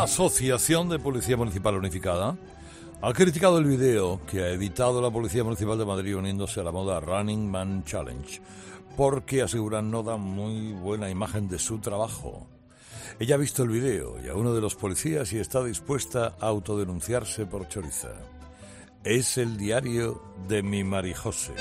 La Asociación de Policía Municipal Unificada ha criticado el video que ha editado la Policía Municipal de Madrid uniéndose a la moda Running Man Challenge, porque aseguran no da muy buena imagen de su trabajo. Ella ha visto el video y a uno de los policías y está dispuesta a autodenunciarse por choriza. Es el diario de mi Marijose.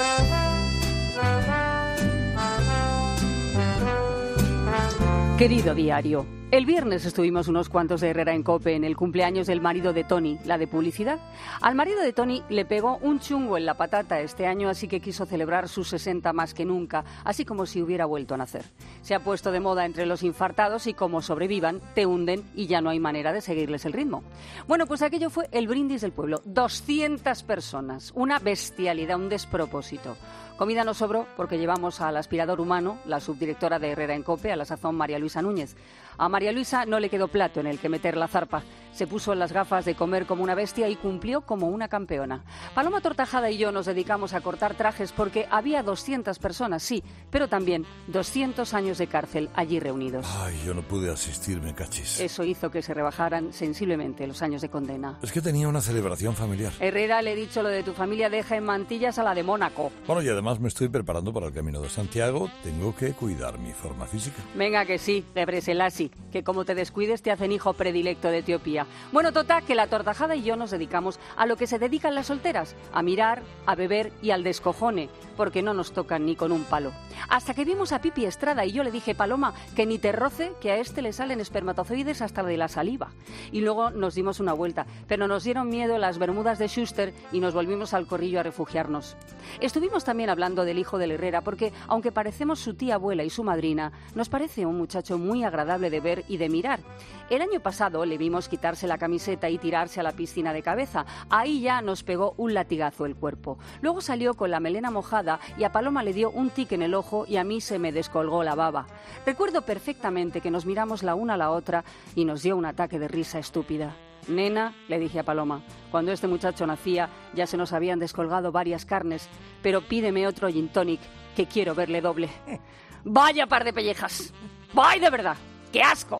Querido diario, el viernes estuvimos unos cuantos de Herrera en COPE en el cumpleaños del marido de Tony, la de publicidad. Al marido de Tony le pegó un chungo en la patata este año, así que quiso celebrar sus 60 más que nunca, así como si hubiera vuelto a nacer. Se ha puesto de moda entre los infartados y como sobrevivan, te hunden y ya no hay manera de seguirles el ritmo. Bueno, pues aquello fue el brindis del pueblo. 200 personas, una bestialidad, un despropósito. Comida no sobró porque llevamos al aspirador humano, la subdirectora de Herrera en COPE, a la sazón María Luisa Núñez. A María Luisa no le quedó plato en el que meter la zarpa. Se puso en las gafas de comer como una bestia y cumplió como una campeona. Paloma Tortajada y yo nos dedicamos a cortar trajes porque había 200 personas, sí, pero también 200 años de cárcel allí reunidos. Ay, yo no pude asistir, me cachis. Eso hizo que se rebajaran sensiblemente los años de condena. Es que tenía una celebración familiar. Herrera, le he dicho lo de tu familia, deja en mantillas a la de Mónaco. Bueno, y además me estoy preparando para el Camino de Santiago. Tengo que cuidar mi forma física. Venga que sí, Debre Selassie, que como te descuides te hacen hijo predilecto de Etiopía. Bueno, total, que la Tortajada y yo nos dedicamos a lo que se dedican las solteras, a mirar, a beber y al descojone, porque no nos tocan ni con un palo. Hasta que vimos a Pipi Estrada y yo le dije, Paloma, que ni te roce, que a este le salen espermatozoides hasta de la saliva. Y luego nos dimos una vuelta, pero nos dieron miedo las bermudas de Schuster y nos volvimos al corrillo a refugiarnos. Estuvimos también hablando del hijo del Herrera, porque aunque parecemos su tía abuela y su madrina, nos parece un muchacho muy agradable de ver y de mirar. El año pasado le vimos quitarse la camiseta y tirarse a la piscina de cabeza. Ahí ya nos pegó un latigazo el cuerpo. Luego salió con la melena mojada y a Paloma le dio un tic en el ojo y a mí se me descolgó la baba. Recuerdo perfectamente que nos miramos la una a la otra y nos dio un ataque de risa estúpida. Nena, le dije a Paloma, cuando este muchacho nacía ya se nos habían descolgado varias carnes, pero pídeme otro gin tonic, que quiero verle doble. Vaya par de pellejas. ¡Vaya de verdad! ¡Qué asco!